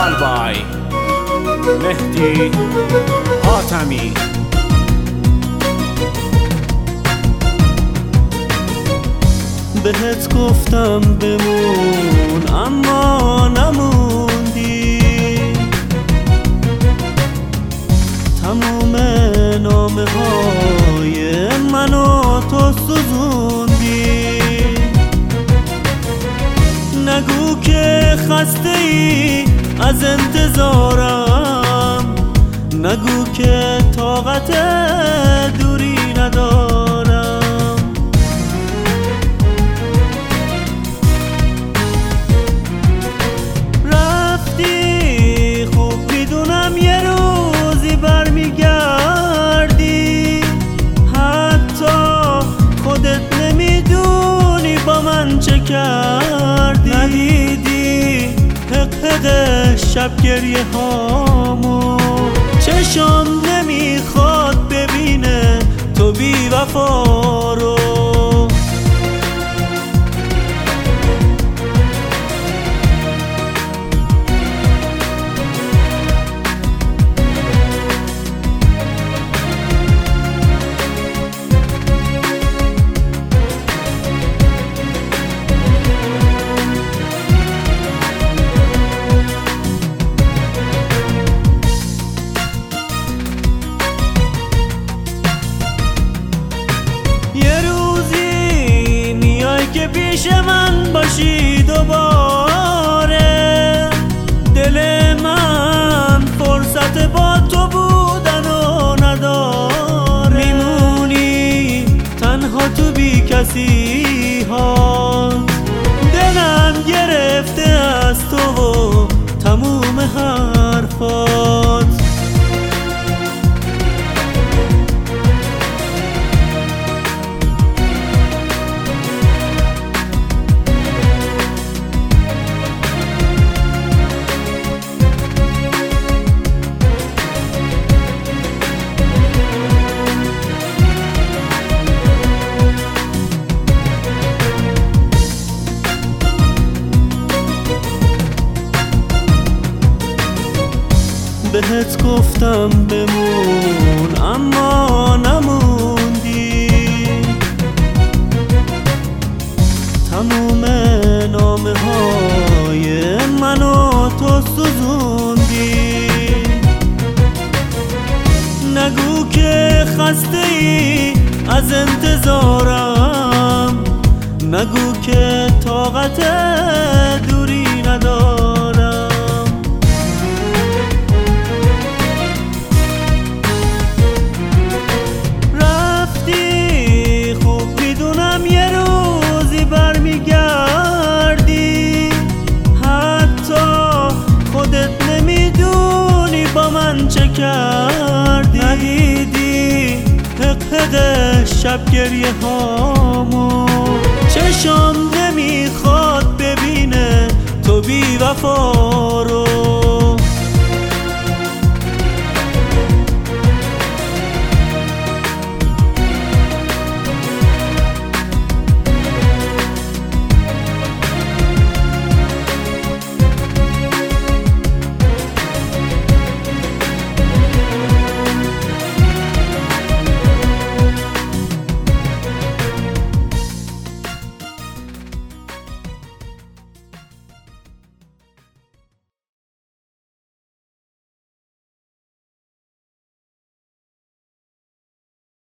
ویژوال بای مهدی حاتمی. بهت گفتم بمون اما نموندی، تموم نامه های منو تو سوزوندی. نگو که خسته ای از انتظارم، نگو که طاقت دوری ندارم. رفتی خوب میدونم یه روزی برمیگردی، حتی خودت نمیدونی با من چه کردی. ندیدی حق شب گریه هامو، چشم نمیخواد ببینه تو بی وفا رو. که پیش من باشی دوباره، دل من فرصت با تو بودنو نداره. میمونی تنها تو بی کسی ها، دلم گرفته از تو و تموم حرفات. بهت گفتم بمون اما نموندی، تموم نامه های منو تو سوزوندی. نگو که خسته ای از انتظارم، نگو که طاقت دوری ندارم. چه کردی؟ ندیدی حق شب گریه هامو، چشم نمیخواد ببینه تو بی وفا رو.